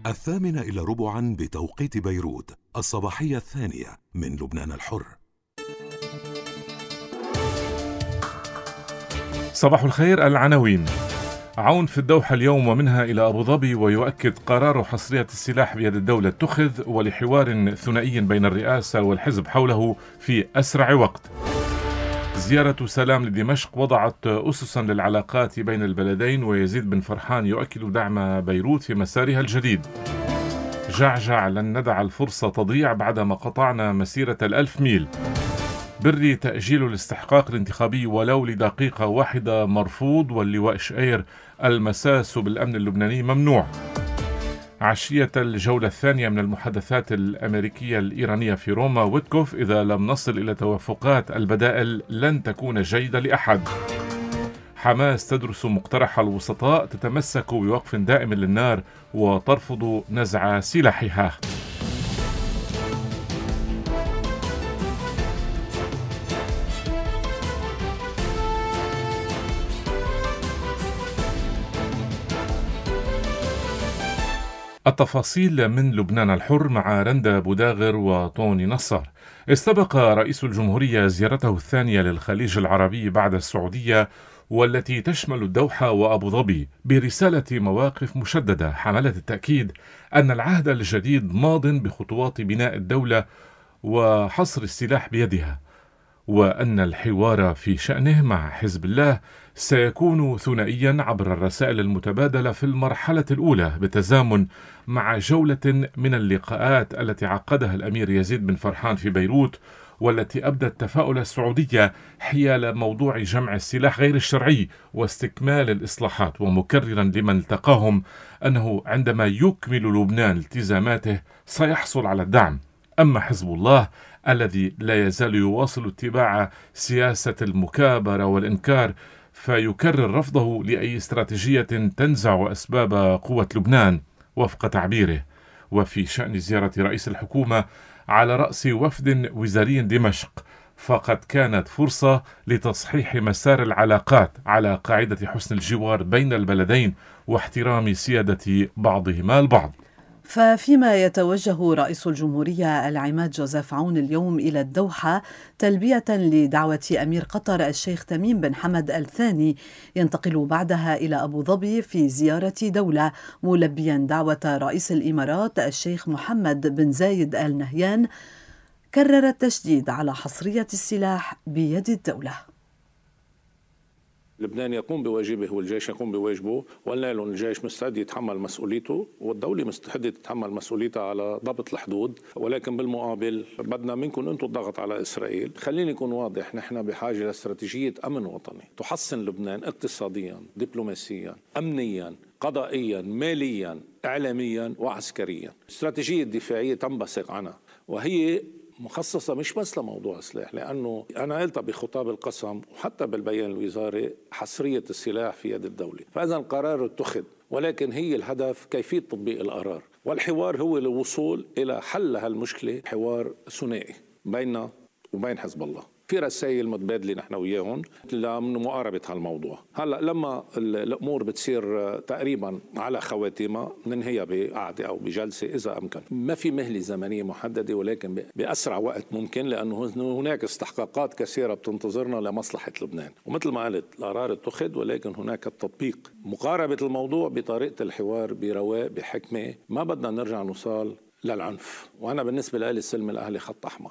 8:45 بتوقيت بيروت، الصباحية الثانية من لبنان الحر. صباح الخير. العناوين: عون في الدوحة اليوم ومنها إلى أبو ظبي، ويؤكد قرار حصرية السلاح بيد الدولة اتخذ، ولحوار ثنائي بين الرئاسة والحزب حوله في أسرع وقت. زيارة سلام لدمشق وضعت أسسا للعلاقات بين البلدين، ويزيد بن فرحان يؤكد دعم بيروت في مسارها الجديد. جعجع: لن ندع الفرصة تضيع بعدما قطعنا مسيرة 1000 ميل. بري: تأجيل الاستحقاق الانتخابي ولو لدقيقة واحدة مرفوض. واللواء شقير: المساس بالأمن اللبناني ممنوع. عشية الجولة الثانية من المحادثات الأمريكية الإيرانية في روما، ويتكوف: إذا لم نصل إلى توافقات البدائل لن تكون جيدة لأحد. حماس تدرس مقترح الوسطاء، تتمسك بوقف دائم للنار وترفض نزع سلاحها. التفاصيل من لبنان الحر مع رندا بوداغر وطوني نصر. استبق رئيس الجمهورية زيارته الثانية للخليج العربي بعد السعودية، والتي تشمل الدوحة وأبو ظبي، برسالة مواقف مشددة حملت التأكيد أن العهد الجديد ماض بخطوات بناء الدولة وحصر السلاح بيدها، وأن الحوار في شأنه مع حزب الله سيكون ثنائيا عبر الرسائل المتبادلة في المرحلة الأولى، بالتزامن مع جولة من اللقاءات التي عقدها الأمير يزيد بن فرحان في بيروت، والتي أبدت تفاؤل السعودية حيال موضوع جمع السلاح غير الشرعي واستكمال الإصلاحات، ومكررا لمن التقاهم أنه عندما يكمل لبنان التزاماته سيحصل على الدعم. أما حزب الله الذي لا يزال يواصل اتباع سياسة المكابرة والإنكار، فيكرر رفضه لأي استراتيجية تنزع أسباب قوة لبنان وفق تعبيره. وفي شأن زيارة رئيس الحكومة على رأس وفد وزاري دمشق، فقد كانت فرصة لتصحيح مسار العلاقات على قاعدة حسن الجوار بين البلدين واحترام سيادة بعضهما البعض. ففيما يتوجه رئيس الجمهورية العماد جوزيف عون اليوم إلى الدوحة تلبية لدعوة أمير قطر الشيخ تميم بن حمد الثاني، ينتقل بعدها إلى أبو ظبي في زيارة دولة، ملبيا دعوة رئيس الإمارات الشيخ محمد بن زايد آل نهيان. كرر التشديد على حصرية السلاح بيد الدولة. لبنان يقوم بواجبه والجيش يقوم بواجبه، وقلنا لهم الجيش مستعد يتحمل مسؤوليته والدولة مستعدة تتحمل مسؤوليتها على ضبط الحدود، ولكن بالمقابل بدنا منكم انتم الضغط على إسرائيل. خليني يكون واضح، نحن بحاجة لاستراتيجية أمن وطني تحصن لبنان اقتصاديا، دبلوماسيا، أمنيا، قضائيا، ماليا، إعلاميا وعسكريا. استراتيجية دفاعية تنبثق عنها، وهي مخصصة مش بس لموضوع السلاح، لأنه أنا قلت بخطاب القسم وحتى بالبيان الوزاري حصرية السلاح في يد الدولة. فإذا القرار اتخذ، ولكن هي الهدف كيفية تطبيق القرار، والحوار هو الوصول إلى حل هالمشكلة، حوار ثنائي بيننا وبين حزب الله. في رسائل متبادلة نحن وياهم لمقاربة هالموضوع. هلأ لما الأمور بتصير تقريبا على خواتيمها ننهيها بقعدة أو بجلسة إذا أمكن. ما في مهلة زمنية محددة، ولكن بأسرع وقت ممكن، لأنه هناك استحقاقات كثيرة بتنتظرنا لمصلحة لبنان. ومثل ما قلت القرار اتخذ، ولكن هناك التطبيق، مقاربة الموضوع بطريقة الحوار برواق بحكمة. ما بدنا نرجع نوصل للعنف، وأنا بالنسبة لي السلم الأهلي خط أحمر.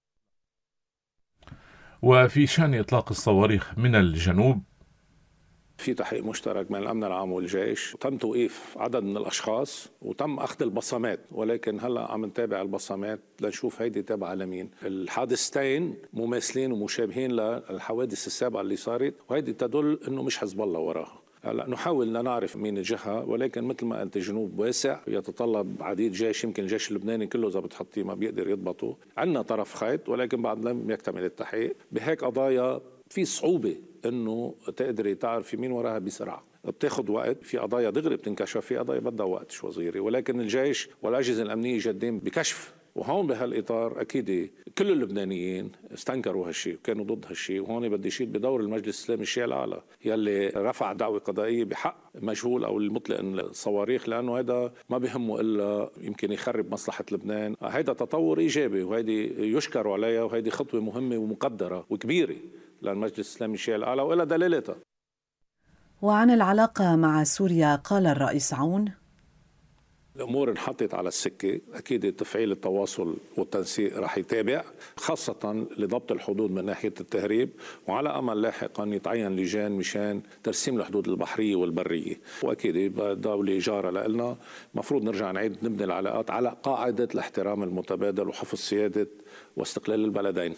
وفي شأن إطلاق الصواريخ من الجنوب، في تحقيق مشترك بين الأمن العام والجيش، وتم توقيف عدد من الأشخاص وتم أخذ البصمات، ولكن هلأ عم نتابع البصمات لنشوف هيدي تابعة لمين. الحادثتين مماثلين ومشابهين للحوادث السابقة اللي صارت، وهيدي تدل أنه مش حزب الله وراها. هلا نحاول نعرف مين الجهة، ولكن مثل ما قلت الجنوب واسع يتطلب عديد جيش، يمكن الجيش اللبناني كله إذا بتحطيه ما بيقدر يضبطه. عندنا طرف خيط، ولكن بعد لم يكتمل التحقيق بهيك قضايا. في صعوبة انه تقدري تعرفي مين وراها بسرعة، بتاخد وقت. في قضايا دغري بتنكشف، في قضايا بدها وقت شوي صغيرة، ولكن الجيش والأجهزة الأمنية جادين بكشف وهون بهالإطار أكيد كل اللبنانيين استنكروا هالشيء وكانوا ضد هالشيء. وهون بدي يشيد بدور المجلس الإسلامي الشيعي الأعلى يلي رفع دعوة قضائية بحق مجهول أو المطلق الصواريخ، لأنه هذا ما بهمه إلا يمكن يخرب مصلحة لبنان. هذا تطور إيجابي وهيدي يشكر عليها، وهيدي خطوة مهمة ومقدرة وكبيرة للمجلس الإسلامي الشيعي الأعلى وإلى دلالتها. وعن العلاقة مع سوريا قال الرئيس عون: الأمور انحطت على السكة، أكيد تفعيل التواصل والتنسيق رح يتابع، خاصة لضبط الحدود من ناحية التهريب، وعلى أمل لاحقا يتعين لجان مشان ترسيم الحدود البحرية والبرية. وأكيد دولة جارة لنا مفروض نرجع نعيد نبني العلاقات على قاعدة الاحترام المتبادل وحفظ سيادة واستقلال البلدين.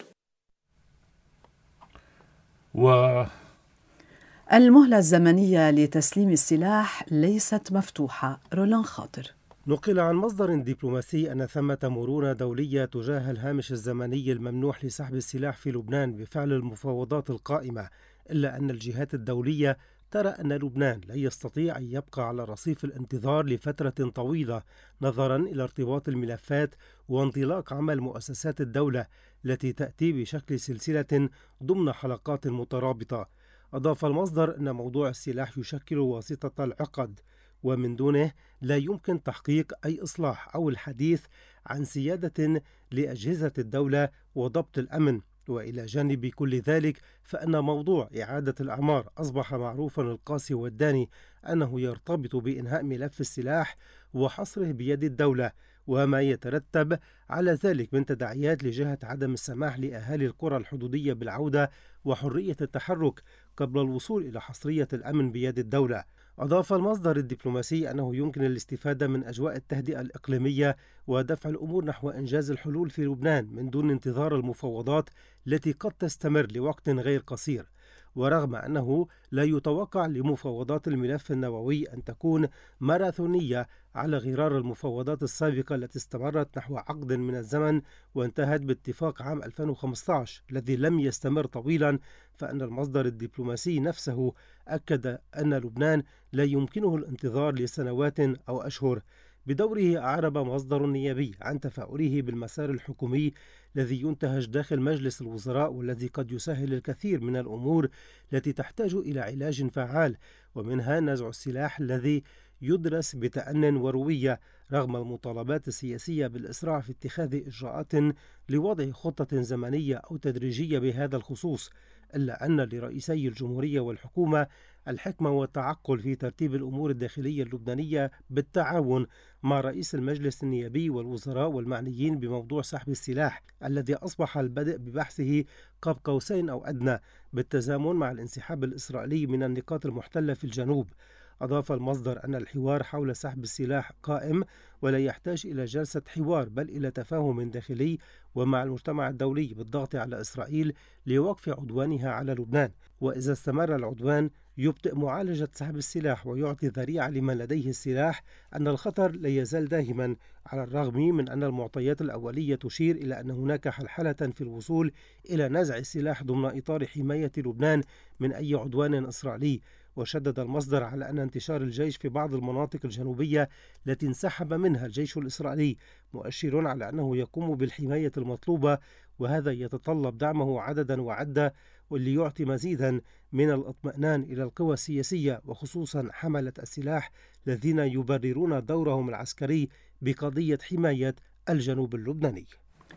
المهلة الزمنية لتسليم السلاح ليست مفتوحة. رولان خاطر. نقل عن مصدر دبلوماسي أن ثمة مرونة دولية تجاه الهامش الزمني الممنوح لسحب السلاح في لبنان بفعل المفاوضات القائمة، إلا أن الجهات الدولية ترى أن لبنان لا يستطيع أن يبقى على رصيف الانتظار لفترة طويلة نظرا إلى ارتباط الملفات وانطلاق عمل مؤسسات الدولة التي تأتي بشكل سلسلة ضمن حلقات مترابطة. أضاف المصدر أن موضوع السلاح يشكل واسطة العقد، ومن دونه لا يمكن تحقيق أي إصلاح أو الحديث عن سيادة لأجهزة الدولة وضبط الأمن. وإلى جانب كل ذلك فإن موضوع إعادة الأعمار أصبح معروفا القاسي والداني أنه يرتبط بإنهاء ملف السلاح وحصره بيد الدولة، وما يترتب على ذلك من تداعيات لجهة عدم السماح لأهالي القرى الحدودية بالعودة وحرية التحرك قبل الوصول إلى حصرية الأمن بيد الدولة. أضاف المصدر الدبلوماسي أنه يمكن الاستفادة من أجواء التهدئة الإقليمية ودفع الأمور نحو إنجاز الحلول في لبنان من دون انتظار المفاوضات التي قد تستمر لوقت غير قصير. ورغم أنه لا يتوقع لمفاوضات الملف النووي أن تكون ماراثونية على غرار المفاوضات السابقة التي استمرت نحو عقد من الزمن وانتهت باتفاق عام 2015 الذي لم يستمر طويلا، فإن المصدر الدبلوماسي نفسه أكد أن لبنان لا يمكنه الانتظار لسنوات أو أشهر. بدوره أعرب مصدر نيابي عن تفاؤله بالمسار الحكومي الذي ينتهج داخل مجلس الوزراء والذي قد يسهل الكثير من الأمور التي تحتاج إلى علاج فعال، ومنها نزع السلاح الذي يدرس بتأن وروية رغم المطالبات السياسية بالإسراع في اتخاذ إجراءات لوضع خطة زمنية أو تدريجية بهذا الخصوص، إلا أن لرئيسي الجمهورية والحكومة الحكمة والتعقل في ترتيب الأمور الداخلية اللبنانية بالتعاون مع رئيس المجلس النيابي والوزراء والمعنيين بموضوع سحب السلاح الذي أصبح البدء ببحثه قاب قوسين أو أدنى بالتزامن مع الانسحاب الإسرائيلي من النقاط المحتلة في الجنوب. أضاف المصدر أن الحوار حول سحب السلاح قائم ولا يحتاج إلى جلسة حوار بل إلى تفاهم داخلي ومع المجتمع الدولي بالضغط على إسرائيل لوقف عدوانها على لبنان، وإذا استمر العدوان يبطئ معالجة سحب السلاح ويعطي ذريعة لمن لديه السلاح أن الخطر لا يزال داهما، على الرغم من أن المعطيات الأولية تشير إلى أن هناك حلحلة في الوصول إلى نزع السلاح ضمن إطار حماية لبنان من أي عدوان إسرائيلي. وشدد المصدر على أن انتشار الجيش في بعض المناطق الجنوبية التي انسحب منها الجيش الإسرائيلي مؤشر على أنه يقوم بالحماية المطلوبة، وهذا يتطلب دعمه عددا وعدة واللي يعطي مزيدا من الاطمئنان إلى القوى السياسية وخصوصا حملة السلاح الذين يبررون دورهم العسكري بقضية حماية الجنوب اللبناني.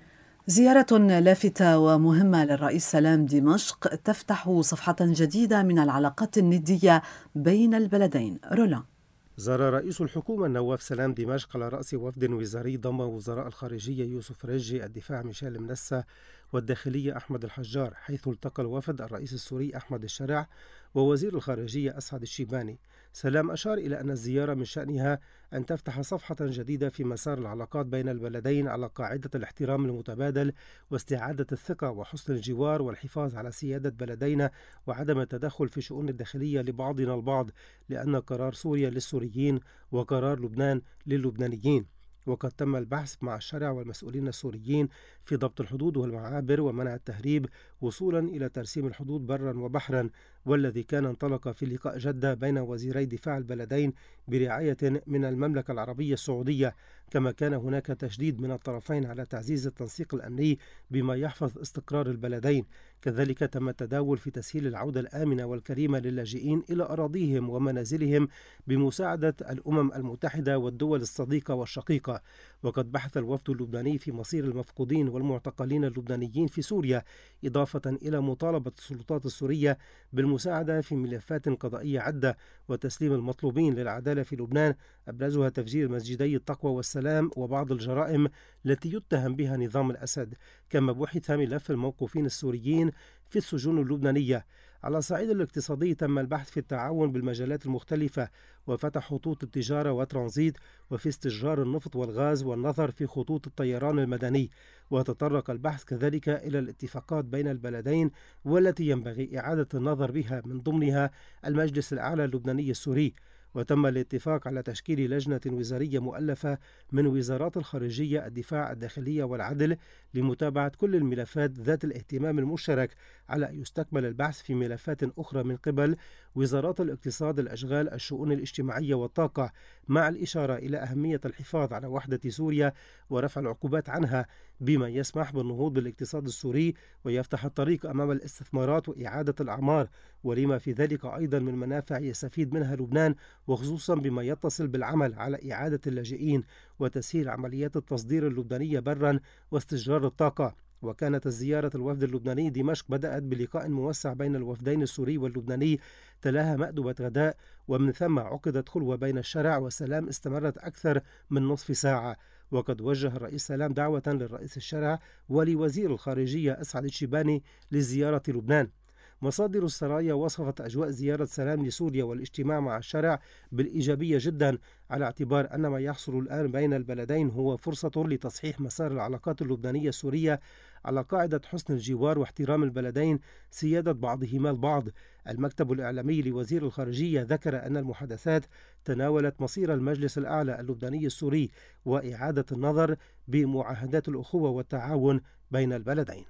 زيارة لافتة ومهمة للرئيس سلام دمشق تفتح صفحة جديدة من العلاقات الندية بين البلدين. رولا. زار رئيس الحكومة نواف سلام دمشق على رأس وفد وزاري ضم وزراء الخارجية يوسف رجي، الدفاع ميشيل منسى، والداخلية أحمد الحجار، حيث التقى الوفد الرئيس السوري أحمد الشرع ووزير الخارجية أسعد الشيباني. سلام أشار إلى أن الزيارة من شأنها أن تفتح صفحة جديدة في مسار العلاقات بين البلدين على قاعدة الاحترام المتبادل واستعادة الثقة وحسن الجوار والحفاظ على سيادة بلدينا وعدم التدخل في شؤون الداخلية لبعضنا البعض، لأن قرار سوريا للسوريين وقرار لبنان للبنانيين. وقد تم البحث مع الشرع والمسؤولين السوريين في ضبط الحدود والمعابر ومنع التهريب وصولا إلى ترسيم الحدود برا وبحرا، والذي كان انطلق في لقاء جدة بين وزيري دفاع البلدين برعاية من المملكة العربية السعودية. كما كان هناك تشديد من الطرفين على تعزيز التنسيق الأمني بما يحفظ استقرار البلدين. كذلك تم التداول في تسهيل العودة الآمنة والكريمة للاجئين إلى أراضيهم ومنازلهم بمساعدة الأمم المتحدة والدول الصديقة والشقيقة. وقد بحث الوفد اللبناني في مصير المفقودين والمعتقلين اللبنانيين في سوريا، إضافة إلى مطالبة السلطات السورية بالمساعدة في ملفات قضائية عدة وتسليم المطلوبين للعدالة في لبنان، أبرزها تفجير مسجدي التقوى والسلام وبعض الجرائم التي يتهم بها نظام الأسد. كما بحث ملف الموقوفين السوريين في السجون اللبنانية. على الصعيد الاقتصادي تم البحث في التعاون بالمجالات المختلفة وفتح خطوط التجارة وترانزيت، وفي استشجار النفط والغاز، والنظر في خطوط الطيران المدني. وتطرق البحث كذلك إلى الاتفاقات بين البلدين والتي ينبغي إعادة النظر بها، من ضمنها المجلس الأعلى اللبناني السوري. وتم الاتفاق على تشكيل لجنة وزارية مؤلفة من وزارات الخارجية، الدفاع، الداخلية والعدل لمتابعة كل الملفات ذات الاهتمام المشترك، على أن يستكمل البحث في ملفات أخرى من قبل وزارات الاقتصاد، الأشغال، الشؤون الاجتماعية والطاقة، مع الإشارة إلى أهمية الحفاظ على وحدة سوريا ورفع العقوبات عنها، بما يسمح بالنهوض بالاقتصاد السوري ويفتح الطريق أمام الاستثمارات وإعادة الأعمار، ولما في ذلك أيضا من منافع يستفيد منها لبنان، وخصوصا بما يتصل بالعمل على إعادة اللاجئين وتسهيل عمليات التصدير اللبنانية برا واستشجار الطاقة. وكانت الزيارة الوفد اللبناني دمشق بدأت بلقاء موسع بين الوفدين السوري واللبناني، تلاها مأدبة غداء، ومن ثم عقدت خلوة بين الشرع والسلام استمرت أكثر من نصف ساعة. وقد وجه الرئيس سلام دعوة للرئيس الشرع ولوزير الخارجية أسعد الشيباني لزيارة لبنان. مصادر السرايا وصفت أجواء زيارة سلام لسوريا والاجتماع مع الشرع بالإيجابية جدا، على اعتبار أن ما يحصل الآن بين البلدين هو فرصة لتصحيح مسار العلاقات اللبنانية السورية على قاعدة حسن الجوار واحترام البلدين سيادة بعضهما البعض. المكتب الإعلامي لوزير الخارجية ذكر أن المحادثات تناولت مصير المجلس الأعلى اللبناني السوري وإعادة النظر بمعاهدات الأخوة والتعاون بين البلدين.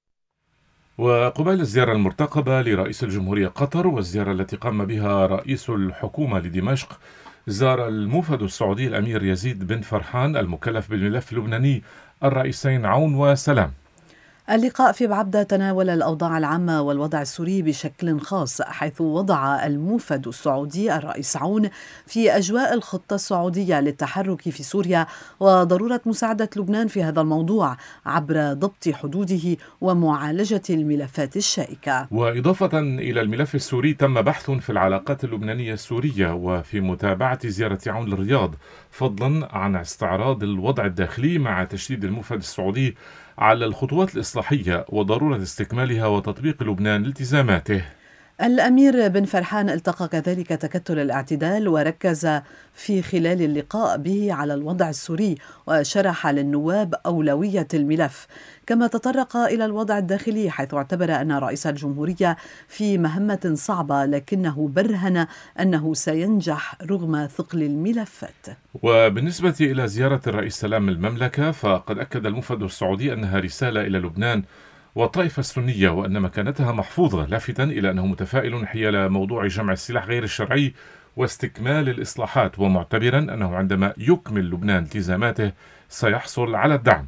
وقبيل الزيارة المرتقبة لرئيس الجمهورية قطر والزيارة التي قام بها رئيس الحكومة لدمشق، زار الموفد السعودي الأمير يزيد بن فرحان المكلف بالملف اللبناني الرئيسين عون وسلام. اللقاء في بعبدة تناول الأوضاع العامة والوضع السوري بشكل خاص، حيث وضع الموفد السعودي الرئيس عون في أجواء الخطة السعودية للتحرك في سوريا وضرورة مساعدة لبنان في هذا الموضوع عبر ضبط حدوده ومعالجة الملفات الشائكة. وإضافة إلى الملف السوري تم بحث في العلاقات اللبنانية السورية وفي متابعة زيارة عون للرياض، فضلا عن استعراض الوضع الداخلي مع تشديد الموفد السعودي على الخطوات الإصلاحية وضرورة استكمالها وتطبيق لبنان التزاماته. الأمير بن فرحان التقى كذلك تكتل الاعتدال وركز في خلال اللقاء به على الوضع السوري وشرح للنواب أولوية الملف، كما تطرق إلى الوضع الداخلي حيث اعتبر أن رئيس الجمهورية في مهمة صعبة لكنه برهن أنه سينجح رغم ثقل الملفات. وبالنسبة إلى زيارة الرئيس سلام المملكة، فقد أكد الموفد السعودي أنها رسالة إلى لبنان والطائفة السنية وأن مكانتها محفوظة، لافتا إلى أنه متفائل حيال موضوع جمع السلاح غير الشرعي واستكمال الإصلاحات، ومعتبرا أنه عندما يكمل لبنان التزاماته سيحصل على الدعم.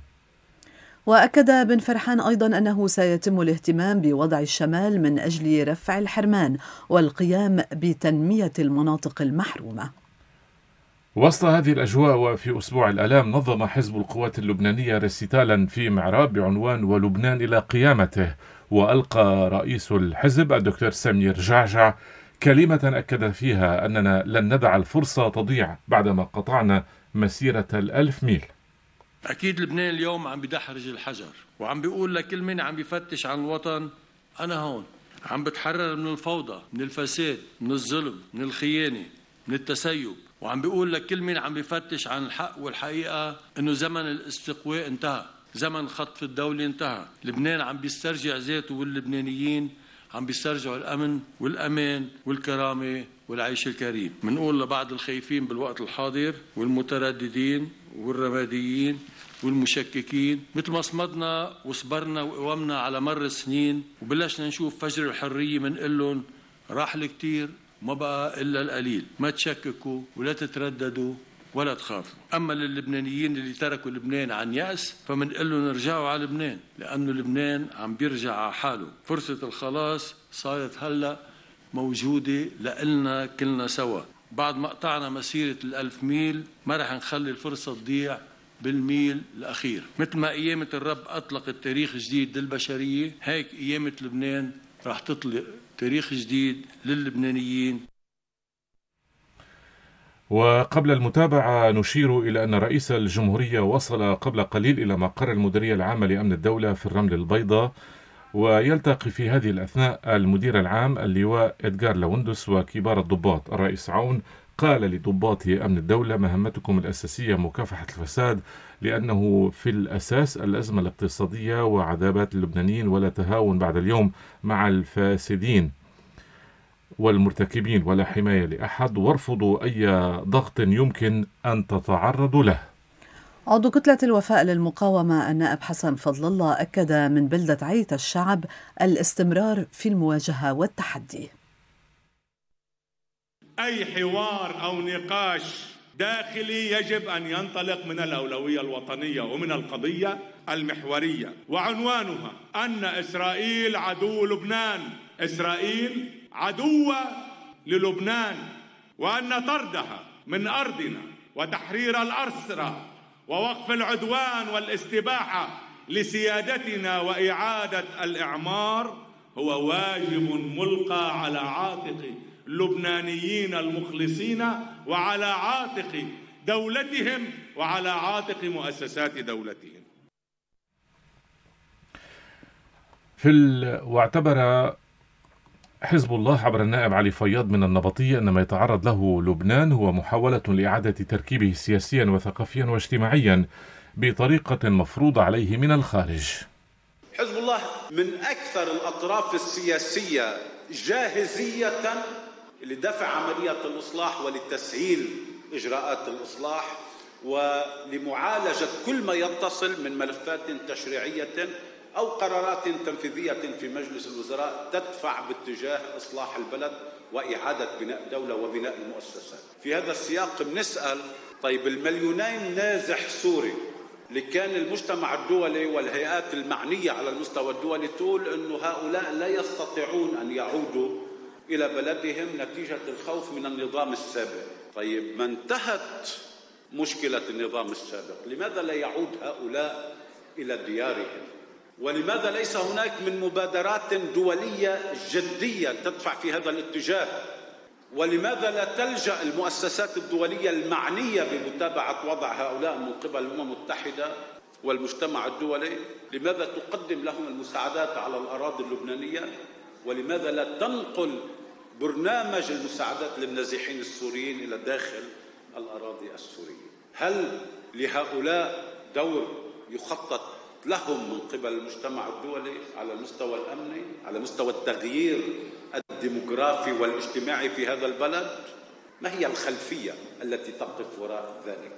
وأكد بن فرحان أيضا أنه سيتم الاهتمام بوضع الشمال من أجل رفع الحرمان والقيام بتنمية المناطق المحرومة. وسط هذه الأجواء وفي أسبوع الآلام، نظم حزب القوات اللبنانية رسيتالا في معراب بعنوان ولبنان إلى قيامته، وألقى رئيس الحزب الدكتور سمير جعجع كلمة أكد فيها أننا لن ندع الفرصة تضيع بعدما قطعنا مسيرة 1000 ميل. أكيد لبنان اليوم عم بدحرج الحجر وعم بيقول لكل من عم بيفتش عن الوطن أنا هون، عم بتحرر من الفوضى، من الفساد، من الظلم، من الخيانة، من التسيب، وعم بيقول لكل من عم بيفتش عن الحق والحقيقة إنه زمن الاستقواء انتهى، زمن خطف الدولة انتهى. لبنان عم بيسترجع ذاته واللبنانيين عم بيسترجعوا الأمن والأمان والكرامة والعيش الكريم. منقول لبعض الخايفين بالوقت الحاضر والمترددين والرماديين والمشككين، مثل ما صمدنا وصبرنا وقومنا على مر السنين وبلشنا نشوف فجر الحرية، منقول لهم راح الكتير ما بقى إلا القليل، ما تشككوا ولا تترددوا ولا تخافوا. أما للبنانيين اللي تركوا لبنان عن يأس فمنقول لهم ارجعوا على لبنان، لأنه لبنان عم بيرجع على حاله. فرصة الخلاص صارت هلأ موجودة لإلنا كلنا سوا. بعد ما قطعنا مسيرة 1000 ميل ما رح نخلي الفرصة تضيع بالميل الأخير. مثل ما قيامة الرب أطلقت تاريخ جديد للبشرية، هيك قيامة لبنان رح تطلق تاريخ جديد للبنانيين. وقبل المتابعة نشير إلى أن رئيس الجمهورية وصل قبل قليل إلى مقر المديرية العامة لأمن الدولة في الرمل البيضاء، ويلتقي في هذه الأثناء المدير العام اللواء إدغار لوندس وكبار الضباط. الرئيس عون قال لضباط أمن الدولة: مهمتكم الأساسية مكافحة الفساد، لأنه في الأساس الأزمة الاقتصادية وعذابات اللبنانيين، ولا تهاون بعد اليوم مع الفاسدين والمرتكبين ولا حماية لأحد، وارفضوا أي ضغط يمكن أن تتعرضوا له. عضو كتلة الوفاء للمقاومة النائب حسن فضل الله أكد من بلدة عيت الشعب الاستمرار في المواجهة والتحدي. أي حوار أو نقاش داخلي يجب أن ينطلق من الأولوية الوطنية ومن القضية المحورية، وعنوانها أن إسرائيل عدو لبنان، إسرائيل عدوة للبنان، وأن طردها من أرضنا وتحرير الأسرى ووقف العدوان والاستباحة لسيادتنا وإعادة الإعمار هو واجب ملقى على عاتق اللبنانيين المخلصين وعلى عاتق دولتهم وعلى عاتق مؤسسات دولتهم. واعتبر حزب الله عبر النائب علي فياض من النبطية أن ما يتعرض له لبنان هو محاولة لإعادة تركيبه سياسيا وثقافيا واجتماعيا بطريقة مفروضة عليه من الخارج. حزب الله من أكثر الأطراف السياسية جاهزية لدفع عملية الإصلاح ولتسهيل إجراءات الإصلاح ولمعالجة كل ما يتصل من ملفات تشريعية أو قرارات تنفيذية في مجلس الوزراء تدفع باتجاه إصلاح البلد وإعادة بناء دولة وبناء المؤسسات. في هذا السياق بنسأل: طيب المليونين نازح سوري اللي كان المجتمع الدولي والهيئات المعنية على المستوى الدولي تقول أنه هؤلاء لا يستطيعون أن يعودوا إلى بلدهم نتيجة الخوف من النظام السابق. طيب ما انتهت مشكلة النظام السابق، لماذا لا يعود هؤلاء إلى ديارهم؟ ولماذا ليس هناك من مبادرات دولية جدية تدفع في هذا الاتجاه؟ ولماذا لا تلجأ المؤسسات الدولية المعنية بمتابعة وضع هؤلاء من قبل الأمم المتحدة والمجتمع الدولي؟ لماذا تقدم لهم المساعدات على الأراضي اللبنانية؟ ولماذا لا تنقل برنامج المساعدات للنازحين السوريين إلى داخل الأراضي السورية؟ هل لهؤلاء دور يخطط لهم من قبل المجتمع الدولي على المستوى الأمني، على مستوى التغيير الديموغرافي والاجتماعي في هذا البلد؟ ما هي الخلفية التي تقف وراء ذلك؟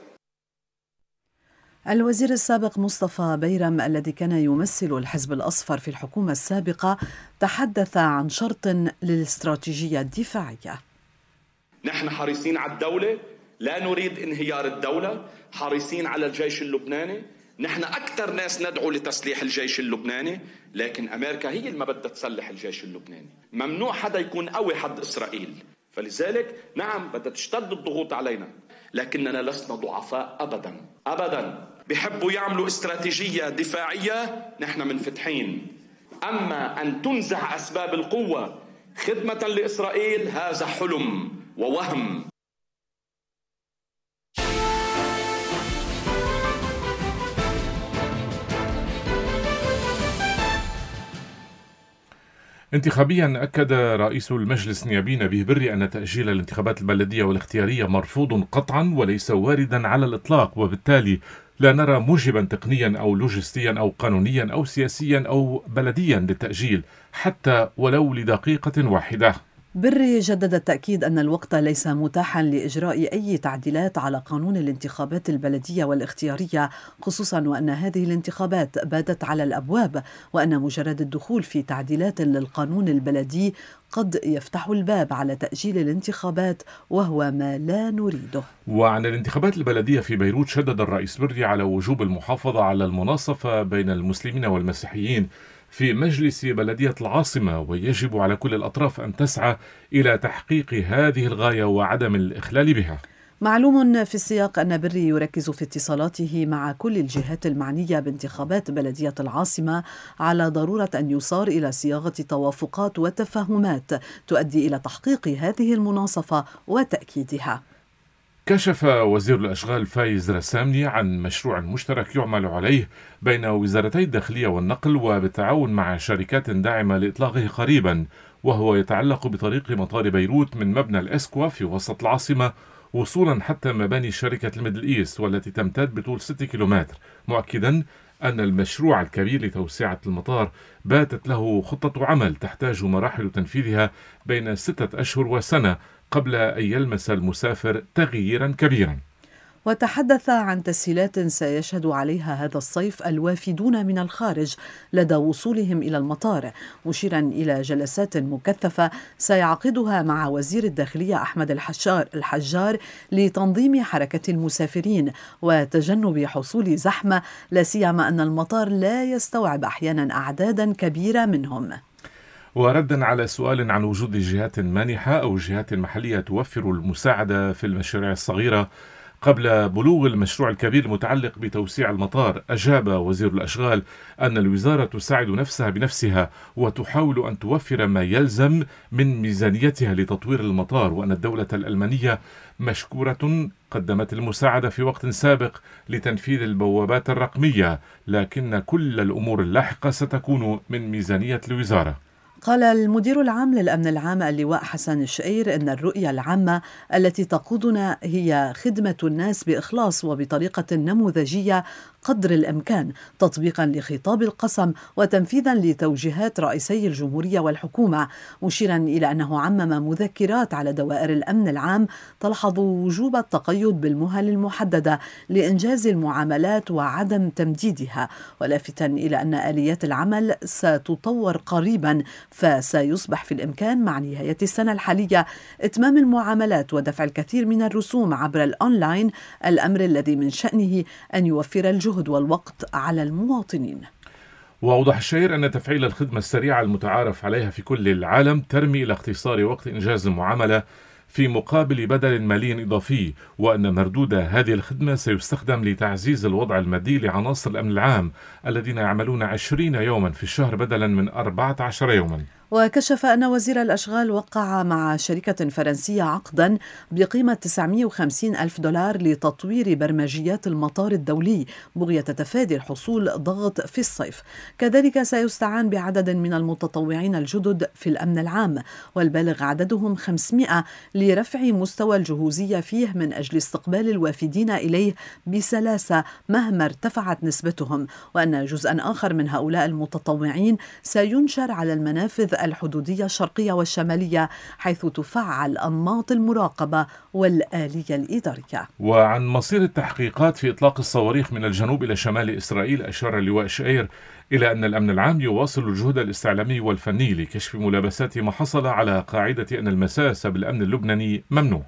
الوزير السابق مصطفى بيرم الذي كان يمثل الحزب الأصفر في الحكومة السابقة تحدث عن شرط للاستراتيجية الدفاعية. نحن حريصين على الدولة، لا نريد انهيار الدولة، حريصين على الجيش اللبناني، نحن أكثر ناس ندعو لتسليح الجيش اللبناني، لكن أمريكا هي اللي ما بدها تسلح الجيش اللبناني. ممنوع حدا يكون قوي حد إسرائيل، فلذلك نعم بدها تشتد الضغوط علينا، لكننا لسنا ضعفاء أبدا أبدا. بحبوا يعملوا استراتيجية دفاعية، نحن منفتحين. أما أن تنزع أسباب القوة خدمة لإسرائيل هذا حلم ووهم. انتخابيا أكد رئيس المجلس النيابي نبيه بري أن تأجيل الانتخابات البلدية والاختيارية مرفوض قطعا وليس واردا على الإطلاق، وبالتالي لا نرى موجبا تقنيا أو لوجستيا أو قانونيا أو سياسيا أو بلديا للتأجيل حتى ولو لدقيقة واحدة. بري جدد التأكيد أن الوقت ليس متاحا لإجراء أي تعديلات على قانون الانتخابات البلدية والاختيارية، خصوصا وأن هذه الانتخابات باتت على الأبواب، وأن مجرد الدخول في تعديلات للقانون البلدي قد يفتح الباب على تأجيل الانتخابات، وهو ما لا نريده. وعن الانتخابات البلدية في بيروت، شدد الرئيس بري على وجوب المحافظة على المناصفة بين المسلمين والمسيحيين في مجلس بلدية العاصمة، ويجب على كل الأطراف أن تسعى إلى تحقيق هذه الغاية وعدم الإخلال بها. معلوم في السياق أن بري يركز في اتصالاته مع كل الجهات المعنية بانتخابات بلدية العاصمة على ضرورة أن يصار إلى صياغة توافقات وتفاهمات تؤدي إلى تحقيق هذه المناصفة وتأكيدها. كشف وزير الأشغال فايز رسامني عن مشروع مشترك يعمل عليه بين وزارتي الداخلية والنقل وبالتعاون مع شركات داعمة لإطلاقه قريبا، وهو يتعلق بطريق مطار بيروت من مبنى الإسكوا في وسط العاصمة وصولا حتى مباني شركة الميدل إيست والتي تمتد بطول 6 كيلومتر، مؤكدا أن المشروع الكبير لتوسعة المطار باتت له خطة عمل تحتاج مراحل تنفيذها بين 6 أشهر وسنة قبل أن يلمس المسافر تغييرا كبيرا. وتحدث عن تسهيلات سيشهد عليها هذا الصيف الوافدون من الخارج لدى وصولهم إلى المطار، مشيرا إلى جلسات مكثفة سيعقدها مع وزير الداخلية أحمد الحجار لتنظيم حركة المسافرين وتجنب حصول زحمة، لا سيما أن المطار لا يستوعب أحيانا أعدادا كبيرة منهم. وردا على سؤال عن وجود جهات مانحة أو جهات محلية توفر المساعدة في المشاريع الصغيرة قبل بلوغ المشروع الكبير المتعلق بتوسيع المطار، أجاب وزير الأشغال أن الوزارة تساعد نفسها بنفسها وتحاول أن توفر ما يلزم من ميزانيتها لتطوير المطار، وأن الدولة الألمانية مشكورة قدمت المساعدة في وقت سابق لتنفيذ البوابات الرقمية، لكن كل الأمور اللاحقة ستكون من ميزانية الوزارة. قال المدير العام للأمن العام اللواء حسن الشئير إن الرؤية العامة التي تقودنا هي خدمة الناس بإخلاص وبطريقة نموذجية قدر الإمكان، تطبيقا لخطاب القسم وتنفيذا لتوجيهات رئيسي الجمهورية والحكومة، مشيرا إلى أنه عمم مذكرات على دوائر الأمن العام تلحظ وجوب التقيد بالمهل المحددة لإنجاز المعاملات وعدم تمديدها، ولافتا إلى أن آليات العمل ستطور قريبا، فسيصبح في الإمكان مع نهاية السنة الحالية إتمام المعاملات ودفع الكثير من الرسوم عبر الأونلاين، الأمر الذي من شأنه أن يوفر الجهد والوقت على المواطنين. وأوضح الشهير أن تفعيل الخدمة السريعة المتعارف عليها في كل العالم ترمي إلى اختصار وقت إنجاز المعاملة في مقابل بدل مالي إضافي، وأن مردود هذه الخدمة سيستخدم لتعزيز الوضع المادي لعناصر الأمن العام الذين يعملون 20 يوما في الشهر بدلا من 14 يوما. وكشف أن وزير الأشغال وقع مع شركة فرنسية عقدا بقيمة 950 ألف دولار لتطوير برمجيات المطار الدولي بغية تفادي الحصول ضغط في الصيف. كذلك سيستعان بعدد من المتطوعين الجدد في الأمن العام، والبالغ عددهم 500، لرفع مستوى الجهوزية فيه من أجل استقبال الوافدين إليه بسلاسة مهما ارتفعت نسبتهم، وأن جزءا آخر من هؤلاء المتطوعين سينشر على المنافذ الحدودية الشرقية والشمالية، حيث تفعل أنماط المراقبة والآلية الإدارية. وعن مصير التحقيقات في إطلاق الصواريخ من الجنوب إلى شمال إسرائيل، أشار اللواء شئير إلى أن الأمن العام يواصل الجهد الاستعلامي والفني لكشف ملابسات ما حصل على قاعدة أن المساس بالأمن اللبناني ممنوع.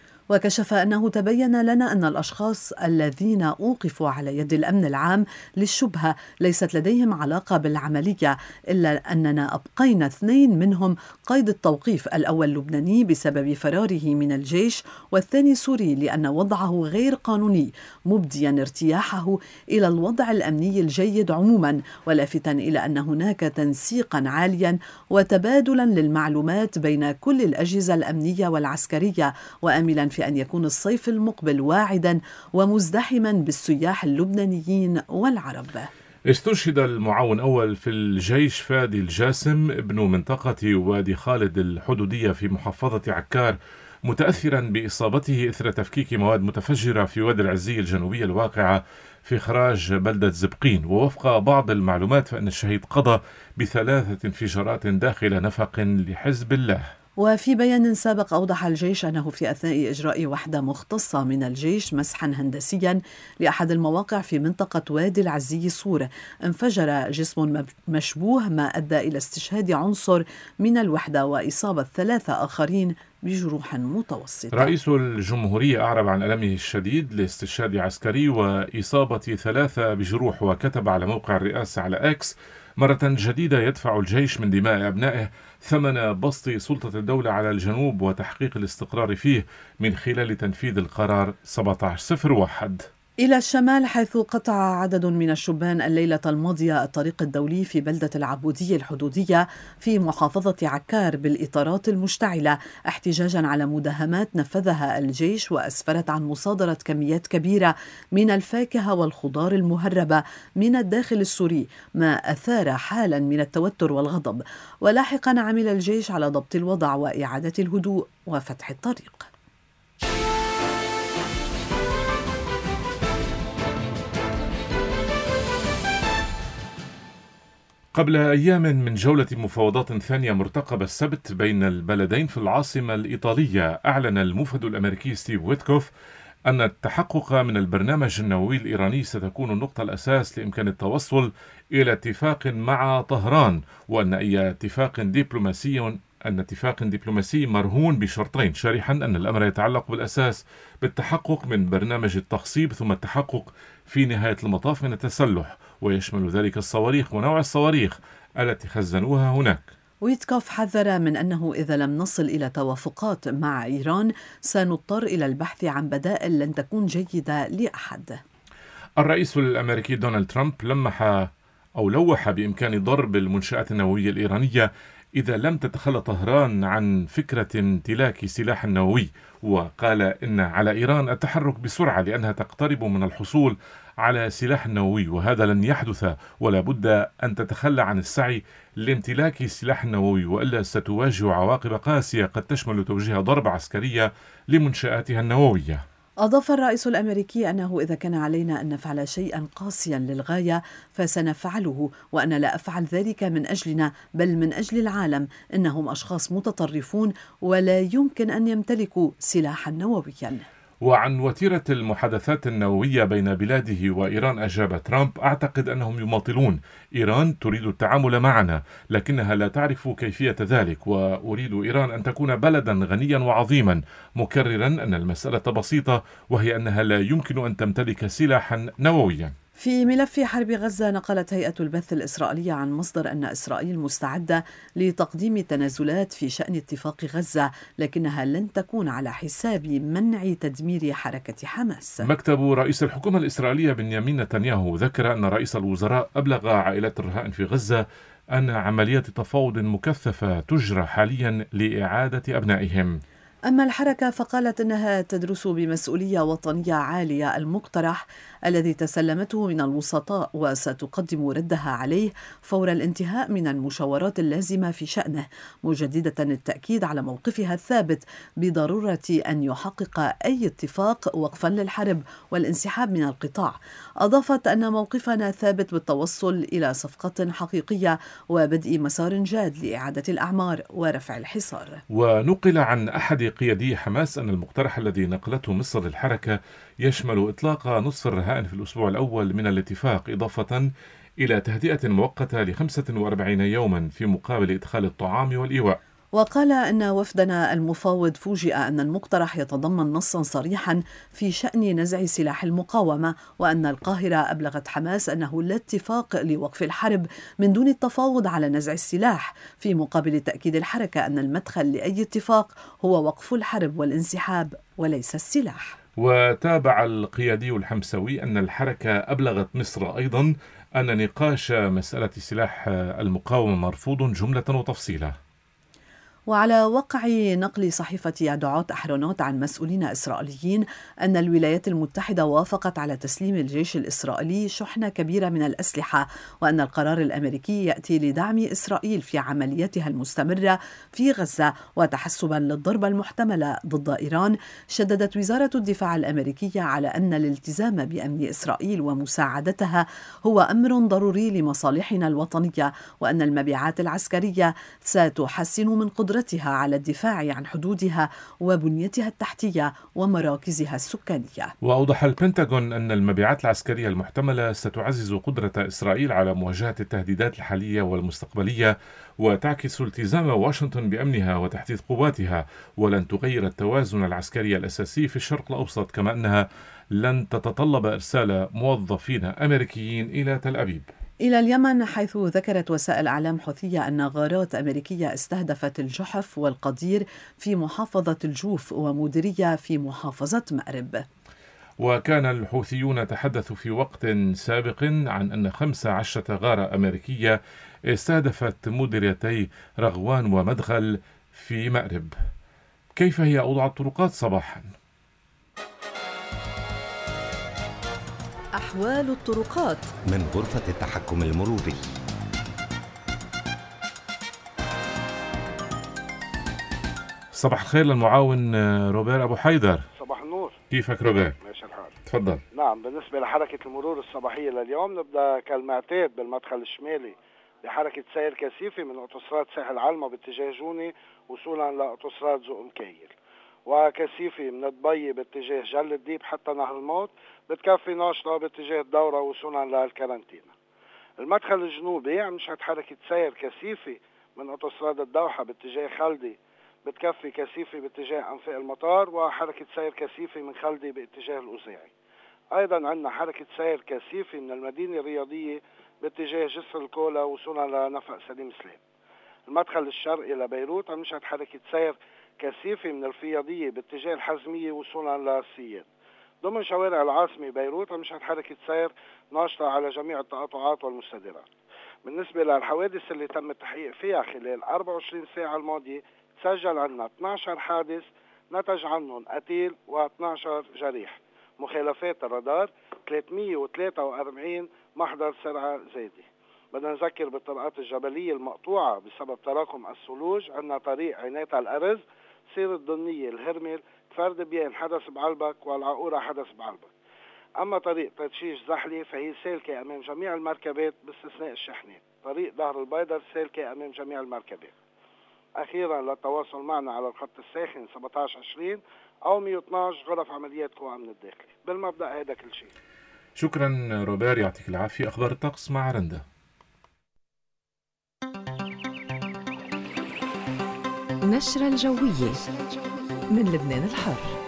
وكشف أنه تبين لنا أن الأشخاص الذين أوقفوا على يد الأمن العام للشبهة ليست لديهم علاقة بالعملية، إلا أننا أبقينا 2 منهم قيد التوقيف، الأول لبناني بسبب فراره من الجيش، والثاني سوري لأن وضعه غير قانوني، مبديا ارتياحه إلى الوضع الأمني الجيد عموما، ولافتا إلى أن هناك تنسيقا عاليا وتبادلا للمعلومات بين كل الأجهزة الأمنية والعسكرية، وآملا في أن يكون الصيف المقبل واعدا ومزدحما بالسياح اللبنانيين والعرب. استشهد المعاون أول في الجيش فادي الجاسم ابن منطقة وادي خالد الحدودية في محافظة عكار، متأثرا بإصابته إثر تفكيك مواد متفجرة في وادي العزية الجنوبية الواقعة في خراج بلدة زبقين. ووفق بعض المعلومات فإن الشهيد قضى ب3 انفجارات داخل نفق لحزب الله. وفي بيان سابق أوضح الجيش أنه في أثناء إجراء وحدة مختصة من الجيش مسحا هندسيا لأحد المواقع في منطقة وادي العزي صور انفجر جسم مشبوه ما أدى إلى استشهاد عنصر من الوحدة وإصابة 3 آخرين بجروح متوسطة. رئيس الجمهورية أعرب عن ألمه الشديد لاستشهاد عسكري وإصابة 3 بجروح، وكتب على موقع الرئاسة على إكس: مرة جديدة يدفع الجيش من دماء أبنائه ثمن بسط سلطة الدولة على الجنوب وتحقيق الاستقرار فيه من خلال تنفيذ القرار 1701. إلى الشمال، حيث قطع عدد من الشبان الليلة الماضية الطريق الدولي في بلدة العبودية الحدودية في محافظة عكار بالإطارات المشتعلة احتجاجا على مداهمات نفذها الجيش، وأسفرت عن مصادرة كميات كبيرة من الفاكهة والخضار المهربة من الداخل السوري، ما أثار حالا من التوتر والغضب. ولاحقا عمل الجيش على ضبط الوضع وإعادة الهدوء وفتح الطريق. قبل أيام من جولة مفاوضات ثانية مرتقبة السبت بين البلدين في العاصمة الإيطالية، أعلن الموفد الأمريكي ستيف ويتكوف أن التحقق من البرنامج النووي الإيراني ستكون النقطة الأساس لإمكان التوصل إلى اتفاق مع طهران، وأن أي اتفاق دبلوماسي مرهون بشرطين، شارحا أن الأمر يتعلق بالأساس بالتحقق من برنامج التخصيب ثم التحقق في نهاية المطاف من التسلح، ويشمل ذلك الصواريخ ونوع الصواريخ التي خزنوها هناك. ويتكوف حذر من أنه إذا لم نصل إلى توافقات مع إيران سنضطر إلى البحث عن بدائل لن تكون جيدة لأحد. الرئيس الأمريكي دونالد ترامب لوح بإمكان ضرب المنشآت النووية الإيرانية إذا لم تتخلى طهران عن فكرة امتلاك سلاح نووي، وقال إن على إيران التحرك بسرعة لأنها تقترب من الحصول على سلاح نووي، وهذا لن يحدث ولا بد أن تتخلى عن السعي لامتلاك سلاح نووي، وإلا ستواجه عواقب قاسية قد تشمل توجيه ضربة عسكرية لمنشآتها النووية. أضاف الرئيس الأمريكي أنه إذا كان علينا أن نفعل شيئا قاسيا للغاية فسنفعله، وأنا لا أفعل ذلك من أجلنا بل من أجل العالم. إنهم أشخاص متطرفون ولا يمكن أن يمتلكوا سلاحا نوويا. وعن وتيرة المحادثات النووية بين بلاده وإيران أجاب ترامب: أعتقد أنهم يماطلون. إيران تريد التعامل معنا لكنها لا تعرف كيفية ذلك، وأريد إيران أن تكون بلدا غنيا وعظيما، مكررا أن المسألة بسيطة وهي أنها لا يمكن أن تمتلك سلاحا نوويا. في ملف حرب غزة، نقلت هيئة البث الإسرائيلية عن مصدر أن إسرائيل مستعدة لتقديم تنازلات في شأن اتفاق غزة، لكنها لن تكون على حساب منع تدمير حركة حماس. مكتب رئيس الحكومة الإسرائيلية بنيامين نتنياهو ذكر أن رئيس الوزراء أبلغ عائلات الرهائن في غزة أن عملية تفاوض مكثفة تجرى حاليا لإعادة أبنائهم. أما الحركة فقالت إنها تدرس بمسؤولية وطنية عالية المقترح الذي تسلمته من الوسطاء، وستقدم ردها عليه فور الانتهاء من المشاورات اللازمة في شأنه، مجددة التأكيد على موقفها الثابت بضرورة أن يحقق أي اتفاق وقفا للحرب والانسحاب من القطاع. أضافت أن موقفنا ثابت بالتوصل إلى صفقة حقيقية وبدء مسار جاد لإعادة الأعمار ورفع الحصار. ونقل عن أحد قيادي حماس أن المقترح الذي نقلته مصر للحركة يشمل إطلاق نصف الرهائن في الأسبوع الأول من الاتفاق، إضافة إلى تهدئة مؤقتة ل45 يوما في مقابل إدخال الطعام والإيواء. وقال أن وفدنا المفاوض فوجئ أن المقترح يتضمن نصا صريحا في شأن نزع سلاح المقاومة، وأن القاهرة أبلغت حماس أنه لا اتفاق لوقف الحرب من دون التفاوض على نزع السلاح، في مقابل تأكيد الحركة أن المدخل لأي اتفاق هو وقف الحرب والانسحاب وليس السلاح. وتابع القيادي الحمساوي أن الحركة أبلغت مصر أيضا أن نقاش مسألة سلاح المقاومة مرفوض جملة وتفصيلا. وعلى وقع نقل صحيفة يدعوت أحرونوت عن مسؤولين إسرائيليين أن الولايات المتحدة وافقت على تسليم الجيش الإسرائيلي شحنة كبيرة من الأسلحة، وأن القرار الأمريكي يأتي لدعم إسرائيل في عملياتها المستمرة في غزة وتحسبا للضربة المحتملة ضد إيران. شددت وزارة الدفاع الأمريكية على أن الالتزام بأمن إسرائيل ومساعدتها هو أمر ضروري لمصالحنا الوطنية، وأن المبيعات العسكرية ستحسن من قدرتها على الدفاع عن حدودها وبنيتها التحتية ومراكزها السكانية. وأوضح البنتاغون أن المبيعات العسكرية المحتملة ستعزز قدرة إسرائيل على مواجهة التهديدات الحالية والمستقبلية، وتعكس التزام واشنطن بأمنها وتحديث قواتها، ولن تغير التوازن العسكري الأساسي في الشرق الأوسط، كما أنها لن تتطلب إرسال موظفين أمريكيين إلى تل أبيب. إلى اليمن، حيث ذكرت وسائل أعلام حوثية أن غارات أمريكية استهدفت الجحف والقدير في محافظة الجوف ومديرية في محافظة مأرب. وكان الحوثيون تحدثوا في وقت سابق عن أن 15 غارة أمريكية استهدفت مديريتي رغوان ومدخل في مأرب. كيف هي أوضاع الطرقات صباحا؟ أحوال الطرقات من غرفة التحكم المروري. صباح الخير للمعاون روبير أبو حيدر. صباح النور. كيفك روبير؟ ماشي الحال. تفضل. نعم، بالنسبة لحركة المرور الصباحية لليوم نبدأ كالمعتاد بالمدخل الشمالي بحركة سير كثيفة من أوتوستراد ساحل علمة باتجاه جوني وصولا لأوتوستراد ذو مكيل، وكثيفة من دبي باتجاه جل الديب حتى نهر الموت، بتكفي ناشطة باتجاه الدورة وصولا للكارنتينا. المدخل الجنوبي عم نشهد حركة سير كثيفة من أوتوستراد الدوحة باتجاه خلدي، بتكفي كثيفة باتجاه أنفاق المطار، وحركة سير كثيفة من خلدي باتجاه الأوزاعي. أيضا عندنا حركة سير كثيفة من المدينة الرياضية باتجاه جسر الكولا وصولا لنفق سليم سليم. المدخل الشرقي لبيروت عم نشهد حركة سير كثيفة من الفياضية باتجاه الحزمية وصولا للسياد. ضمن شوارع العاصمة بيروت عم نشهد حركة سير ناشطة على جميع التقاطعات والمستديرات. بالنسبة للحوادث اللي تم التحقيق فيها خلال 24 ساعة الماضية، تسجل عندنا 12 حادث نتج عنهم قتيل و12 جريح. مخالفات الرادار 343 محضر سرعة زايدة. بدنا نذكر بالطرقات الجبلية المقطوعة بسبب تراكم الثلوج. عندنا طريق عناية الأرز، سير الدنية، الهرمل، فرد بيان حدث بعلبك، والعقورة حدث بعلبك. أما طريق تدشيش زحلي فهي سالكة أمام جميع المركبات باستثناء الشحنات. طريق ظهر البيضر سالكة أمام جميع المركبات. أخيرا للتواصل معنا على الخط الساخن 1720 أو 112 غرف عمليات قوى أمن الداخلي. بالمبدأ هذا كل شيء. شكرا روبير، يعطيك العافية. أخبار الطقس مع رندا. نشرة الجوية من لبنان الحر.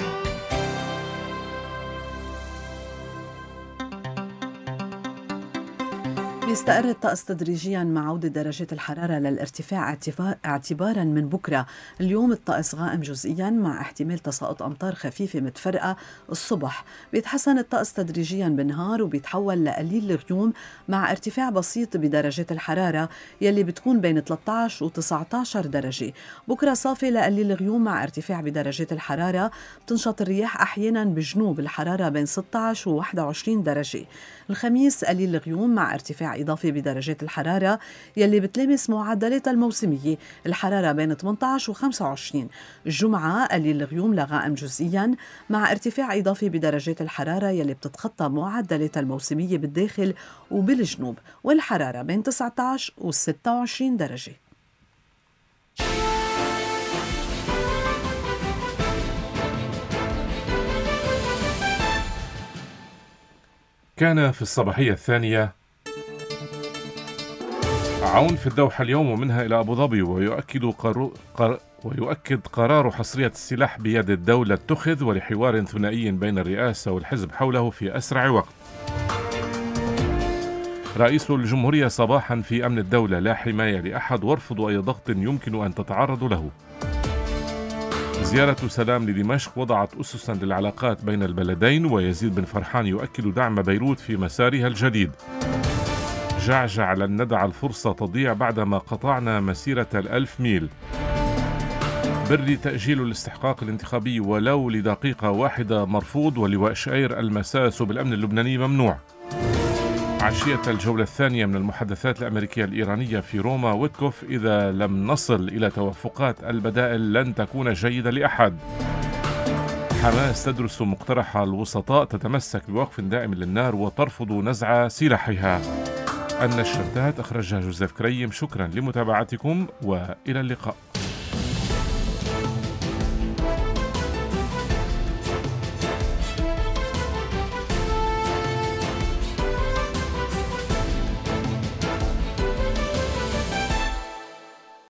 يستقر الطقس تدريجيا مع عودة درجات الحرارة للارتفاع اعتبارا من بكرة. اليوم الطقس غائم جزئيا مع احتمال تساقط أمطار خفيفة متفرقة الصبح. بيتحسن الطقس تدريجيا بالنهار وبيتحول لقليل الغيوم مع ارتفاع بسيط بدرجات الحرارة يلي بتكون بين 13 و 19 درجة. بكرة صافي لقليل الغيوم مع ارتفاع بدرجات الحرارة. بتنشط الرياح أحيانا بجنوب، الحرارة بين 16 و 21 درجة. الخميس قليل الغيوم مع ارتفاع إضافي بدرجات الحرارة يلي بتلامس معدلات الموسمية، الحرارة بين 18 و 25. الجمعة قليل الغيوم لغائم جزئيا مع ارتفاع إضافي بدرجات الحرارة يلي بتتخطى معدلات الموسمية بالداخل وبالجنوب، والحرارة بين 19 و 26 درجة. كان في الصباحية الثانية عون في الدوحة اليوم ومنها إلى أبو ظبي، ويؤكد قرار حصرية السلاح بيد الدولة اتخذ ولحوار ثنائي بين الرئاسة والحزب حوله في أسرع وقت. رئيس الجمهورية صباحا في أمن الدولة، لا حماية لأحد وارفض أي ضغط يمكن أن تتعرض له. زيارة سلام لدمشق وضعت أسسا للعلاقات بين البلدين، ويزيد بن فرحان يؤكد دعم بيروت في مسارها الجديد. جعجع لن ندع الفرصة تضيع بعدما قطعنا مسيرة 1000 ميل. بري تأجيل الاستحقاق الانتخابي ولو لدقيقة واحدة مرفوض، ولواء شعير المساس بالأمن اللبناني ممنوع. عشية الجولة الثانية من المحادثات الأمريكية الإيرانية في روما، ويتكوف: إذا لم نصل إلى توافقات البدائل لن تكون جيدة لأحد. حماس تدرس مقترح الوسطاء، تتمسك بوقف دائم للنار وترفض نزع سلاحها. النشرة انتهت، أخرجها جوزيف كريم. شكرا لمتابعتكم وإلى اللقاء.